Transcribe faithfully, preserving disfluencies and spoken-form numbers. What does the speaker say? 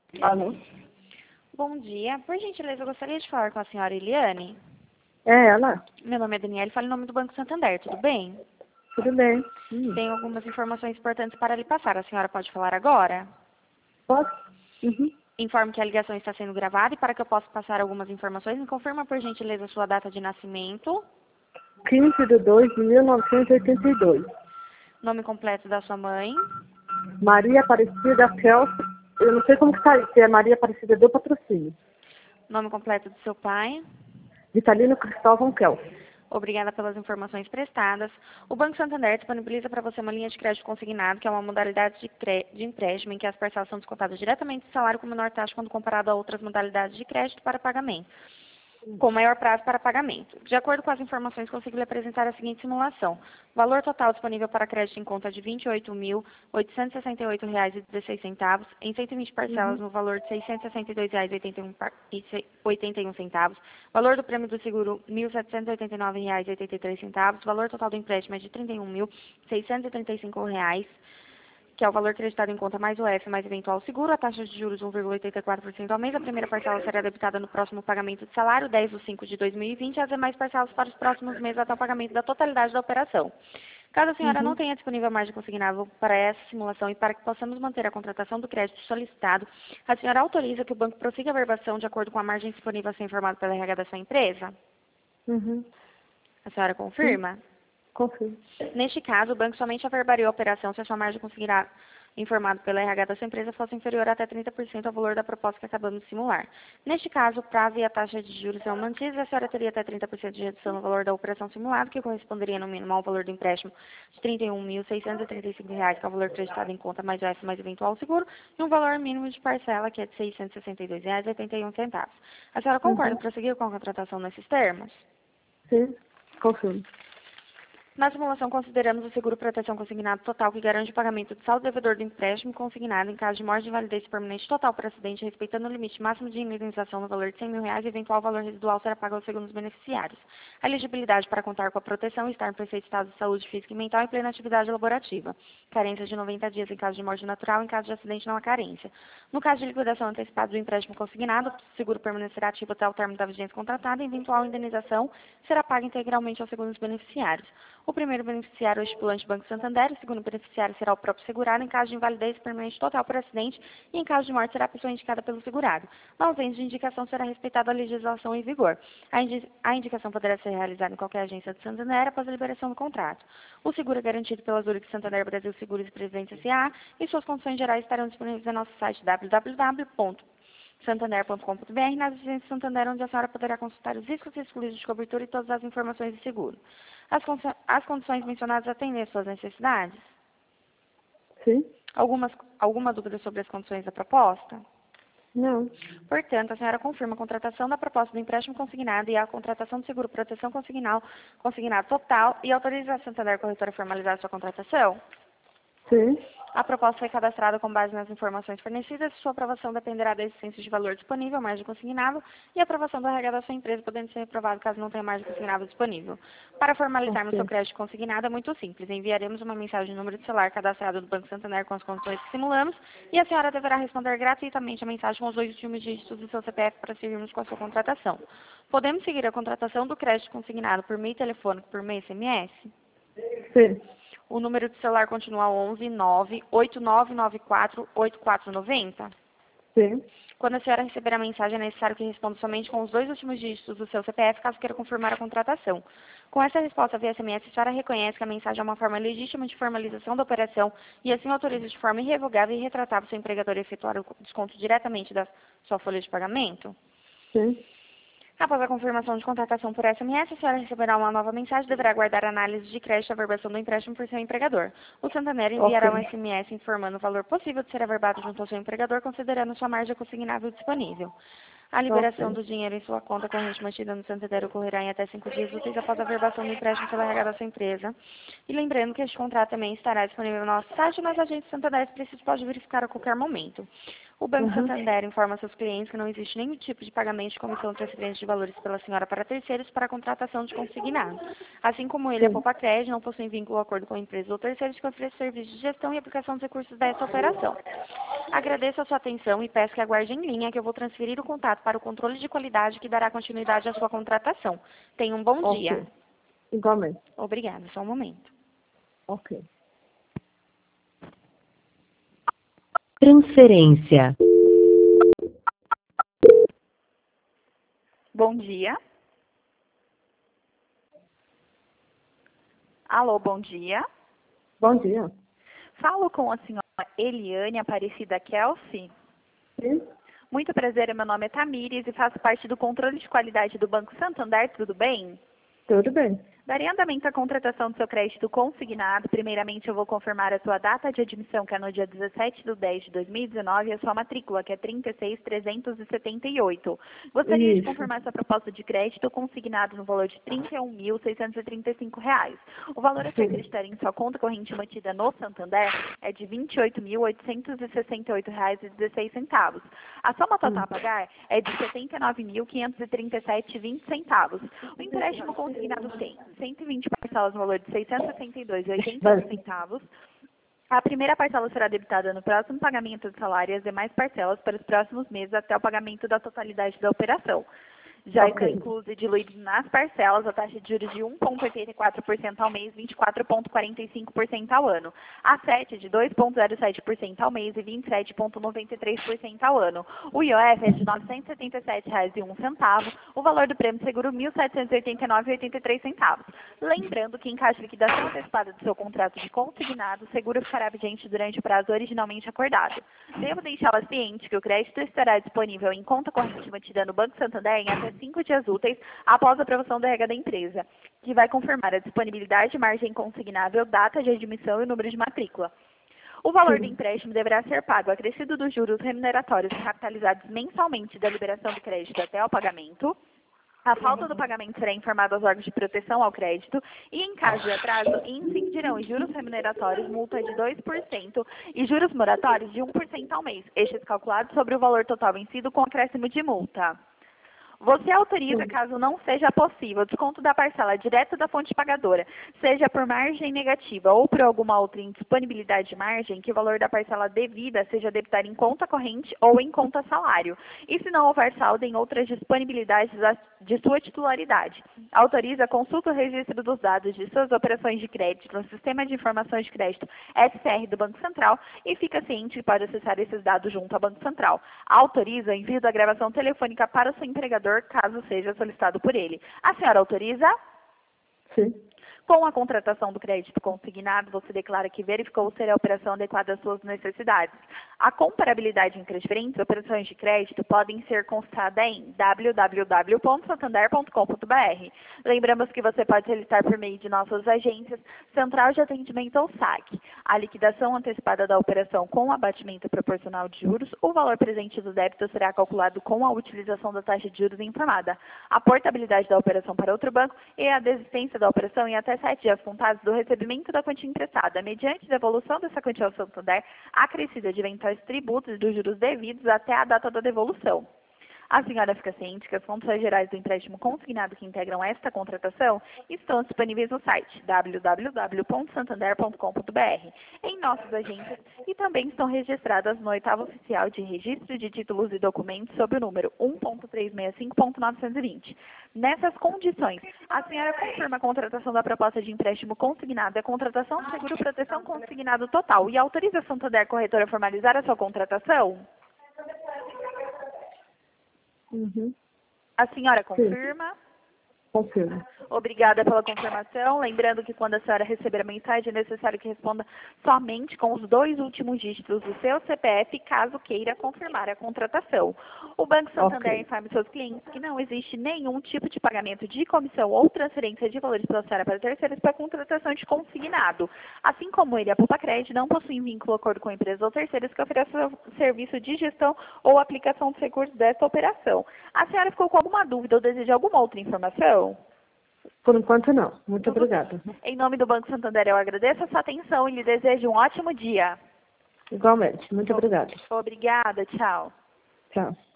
Alô? Bom dia. Por gentileza, eu gostaria de falar com a senhora Eliane. É ela? Meu nome é Daniela e falo em nome do Banco Santander, tudo bem? Tudo bem? Hum. Tenho algumas informações importantes para lhe passar. A senhora pode falar agora? Posso? Uhum. Informo que a ligação está sendo gravada e para que eu possa passar algumas informações, me confirma por gentileza a sua data de nascimento, quinze de dois de mil novecentos e oitenta e dois. nome completo da sua mãe, Maria Aparecida Kelso. Eu não sei como que tá aí, se é Maria Aparecida do Patrocínio. nome completo do seu pai. Vitalino Cristóvão Kelso. Obrigada pelas informações prestadas. O Banco Santander disponibiliza para você uma linha de crédito consignado, que é uma modalidade de, cre... de empréstimo em que as parcelas são descontadas diretamente do salário com menor taxa quando comparado a outras modalidades de crédito para pagamento, com maior prazo para pagamento. De acordo com as informações, consigo lhe apresentar a seguinte simulação. Valor total disponível para crédito em conta de vinte e oito mil, oitocentos e sessenta e oito reais e dezesseis centavos, em cento e vinte parcelas Uhum. no valor de seiscentos e sessenta e dois reais e oitenta e um centavos. Valor do prêmio do seguro, mil setecentos e oitenta e nove reais e oitenta e três centavos. Valor total do empréstimo é de trinta e um mil, seiscentos e trinta e cinco reais, que é o valor acreditado em conta mais o F mais eventual seguro, a taxa de juros um vírgula oitenta e quatro por cento ao mês, a primeira parcela será debitada no próximo pagamento de salário, dez de cinco de dois mil e vinte, e as demais parcelas para os próximos meses até o pagamento da totalidade da operação. Caso a senhora não Uhum. tenha disponível margem consignável para essa simulação e para que possamos manter a contratação do crédito solicitado, a senhora autoriza que o banco prossiga a verbação de acordo com a margem disponível a ser informado pela R H da sua empresa? Uhum. A senhora Sim, confirma? confio. Neste caso, o banco somente averiaria a operação se a sua margem conseguirá informado pela R H da sua empresa fosse inferior a até trinta por cento ao valor da proposta que acabamos de simular. Neste caso, o prazo e a taxa de juros são mantidos e a senhora teria até trinta por cento de redução no valor da operação simulada, que corresponderia no mínimo ao valor do empréstimo de trinta e um mil, seiscentos e trinta e cinco reais, que é o valor acreditado em conta mais o F mais eventual seguro, e um valor mínimo de parcela, que é de seiscentos e sessenta e dois reais e oitenta e um centavos. A senhora concorda em Uhum. prosseguir com a contratação nesses termos? Sim, confio. Na simulação, consideramos o seguro proteção consignado total, que garante o pagamento do saldo devedor do empréstimo consignado em caso de morte, invalidez permanente total por acidente, respeitando o limite máximo de indenização no valor de cem mil reais e eventual valor residual será pago aos segundos beneficiários. A elegibilidade para contar com a proteção estar em perfeito estado de saúde física e mental e plena atividade laborativa. Carência de noventa dias em caso de morte natural, em caso de acidente não há carência. No caso de liquidação antecipada do empréstimo consignado, o seguro permanecerá ativo até o término da vigência contratada e eventual indenização será paga integralmente aos segundos beneficiários. O primeiro beneficiário é o estipulante Banco Santander, o segundo beneficiário será o próprio segurado em caso de invalidez permanente total por acidente e em caso de morte será a pessoa indicada pelo segurado. Na ausência de indicação será respeitada a legislação em vigor. A, indi a indicação poderá ser realizada em qualquer agência de Santander após a liberação do contrato. O seguro é garantido pela Zurich Santander Brasil Seguros e Previdência S A e suas condições gerais estarão disponíveis no nosso site w w w ponto santander ponto com ponto b r nas agências Santander, onde a senhora poderá consultar os riscos e excluídos de cobertura e todas as informações de seguro. As, as condições mencionadas atendem às suas necessidades? Sim? Algumas, alguma dúvida sobre as condições da proposta? Não. Portanto, a senhora confirma a contratação da proposta do empréstimo consignado e a contratação do seguro proteção consignal, consignado total e autoriza a Santander Corretora a formalizar sua contratação? Sim? A proposta foi cadastrada com base nas informações fornecidas. Sua aprovação dependerá da existência de valor disponível, margem consignável, e a aprovação do R H da sua empresa, podendo ser aprovado caso não tenha margem consignável disponível. Para formalizarmos seu Ok. crédito consignado, é muito simples. Enviaremos uma mensagem de número de celular cadastrado do Banco Santander com as condições que simulamos, e a senhora deverá responder gratuitamente a mensagem com os dois últimos dígitos do seu C P F para seguirmos com a sua contratação. Podemos seguir a contratação do crédito consignado por meio telefônico, por meio S M S? Sim. O número de celular continua onze nove oito nove nove quatro oito quatro nove zero. Sim. Quando a senhora receber a mensagem, é necessário que responda somente com os dois últimos dígitos do seu C P F, caso queira confirmar a contratação. Com essa resposta via S M S, a senhora reconhece que a mensagem é uma forma legítima de formalização da operação e assim autoriza de forma irrevogável e retratável seu empregador a efetuar o desconto diretamente da sua folha de pagamento? Sim. Após a confirmação de contratação por S M S, a senhora receberá uma nova mensagem e deverá aguardar a análise de crédito e averbação do empréstimo por seu empregador. O Santander enviará um Ok. S M S informando o valor possível de ser averbado junto ao seu empregador, considerando sua margem consignável disponível. A liberação Ok. do dinheiro em sua conta corrente mantida no Santander ocorrerá em até cinco dias úteis após a averbação do empréstimo pela R H da sua empresa. E lembrando que este contrato também estará disponível no nosso site, mas a agente Santander, se precisa, pode verificar a qualquer momento. O Banco Uhum. Santander informa seus clientes que não existe nenhum tipo de pagamento de comissão ou transferência de valores pela senhora para terceiros para a contratação de consignado. Assim como ele, a Sim. Poupa Crédito não possui vínculo ou acordo com empresas ou terceiros que ofereçam serviços de gestão e aplicação de recursos dessa operação. Agradeço a sua atenção e peço que aguarde em linha que eu vou transferir o contato para o controle de qualidade que dará continuidade à sua contratação. Tenha um bom Ok. dia. Igualmente. Obrigada. Só um momento. Ok. Transferência. Bom dia. Alô, bom dia. Bom dia. Falo com a senhora Eliane Aparecida Kelsey. Sim. Muito prazer, meu nome é Tamires e faço parte do controle de qualidade do Banco Santander, tudo bem? Tudo bem. Darei andamento à contratação do seu crédito consignado. Primeiramente, eu vou confirmar a sua data de admissão, que é no dia dezessete de dez de dois mil e dezenove, e a sua matrícula, que é trinta e seis mil trezentos e setenta e oito. Gostaria Isso. de confirmar sua proposta de crédito consignado no valor de trinta e um mil seiscentos e trinta e cinco reais. O valor a ser Sim. acreditado em sua conta corrente mantida no Santander é de vinte e oito mil oitocentos e sessenta e oito reais e dezesseis centavos. A soma total a pagar é de setenta e nove mil quinhentos e trinta e sete reais e vinte centavos. O empréstimo consignado tem cento e vinte parcelas no valor de seiscentos e setenta e dois reais e oitenta e oito centavos. A primeira parcela será debitada no próximo pagamento do salário e as demais parcelas para os próximos meses até o pagamento da totalidade da operação. Já Ok. está incluso e diluído nas parcelas a taxa de juros de um vírgula oitenta e quatro por cento ao mês, vinte e quatro vírgula quarenta e cinco por cento ao ano. A sete de dois vírgula zero sete por cento ao mês e vinte e sete vírgula noventa e três por cento ao ano. O I O F é de novecentos e setenta e sete reais e um centavo. O valor do prêmio seguro mil setecentos e oitenta e nove reais e oitenta e três centavos. Lembrando que em caso de liquidação antecipada do seu contrato de consignado, o seguro ficará vigente durante o prazo originalmente acordado. Devo deixá-la ciente que o crédito estará disponível em conta corrente mantida no Banco Santander em até cinco dias úteis após a aprovação da regra da empresa, que vai confirmar a disponibilidade de margem consignável, data de admissão e número de matrícula. O valor Sim. do empréstimo deverá ser pago acrescido dos juros remuneratórios capitalizados mensalmente da liberação do crédito até ao pagamento. A falta do pagamento será informada aos órgãos de proteção ao crédito e, em caso de atraso, incidirão em juros remuneratórios, multa de dois por cento e juros moratórios de um por cento ao mês, estes calculados sobre o valor total vencido com acréscimo de multa. Você autoriza, Sim. caso não seja possível, o desconto da parcela direto da fonte pagadora, seja por margem negativa ou por alguma outra indisponibilidade de margem, que o valor da parcela devida seja debitado em conta corrente ou em conta salário. E se não houver saldo em outras disponibilidades de sua titularidade. Autoriza, consulta o registro dos dados de suas operações de crédito no Sistema de Informações de Crédito S C R do Banco Central e fica ciente que pode acessar esses dados junto ao Banco Central. Autoriza o envio da gravação telefônica para o seu empregador, caso seja solicitado por ele. A senhora autoriza? Sim. Com a contratação do crédito consignado, você declara que verificou ser a operação adequada às suas necessidades. A comparabilidade entre as diferentes operações de crédito podem ser consultada em w w w ponto santander ponto com ponto b r. Lembramos que você pode solicitar por meio de nossas agências, Central de Atendimento ou S A C, a liquidação antecipada da operação com abatimento proporcional de juros. O valor presente do débito será calculado com a utilização da taxa de juros informada, a portabilidade da operação para outro banco e a desistência da operação em até sete dias contados do recebimento da quantia emprestada, mediante devolução dessa quantia ao Santander, acrescida de eventuais tributos e dos juros devidos até a data da devolução. A senhora fica ciente que as condições gerais do empréstimo consignado que integram esta contratação estão disponíveis no site w w w ponto santander ponto com ponto b r, em nossas agências, e também estão registradas no oitavo oficial de registro de títulos e documentos sob o número um ponto trezentos e sessenta e cinco ponto novecentos e vinte. Nessas condições, a senhora confirma a contratação da proposta de empréstimo consignado e a contratação de seguro proteção consignado total e autoriza a Santander Corretora a formalizar a sua contratação? Uhum. A senhora confirma? Confirmo. Obrigada pela confirmação. Lembrando que quando a senhora receber a mensagem, é necessário que responda somente com os dois últimos dígitos do seu C P F, caso queira confirmar a contratação. O Banco Santander Ok. informa seus clientes que não existe nenhum tipo de pagamento de comissão ou transferência de valores pela senhora para terceiros para contratação de consignado. Assim como ele, a Poupa Crédito não possui vínculo ou acordo com empresas ou terceiros que ofereçam serviço de gestão ou aplicação de recursos desta operação. A senhora ficou com alguma dúvida ou deseja alguma outra informação? Por enquanto, não. Muito Tudo obrigada. Em nome do Banco Santander, eu agradeço a sua atenção e lhe desejo um ótimo dia. Igualmente. Muito obrigada. Obrigada, tchau. Tchau.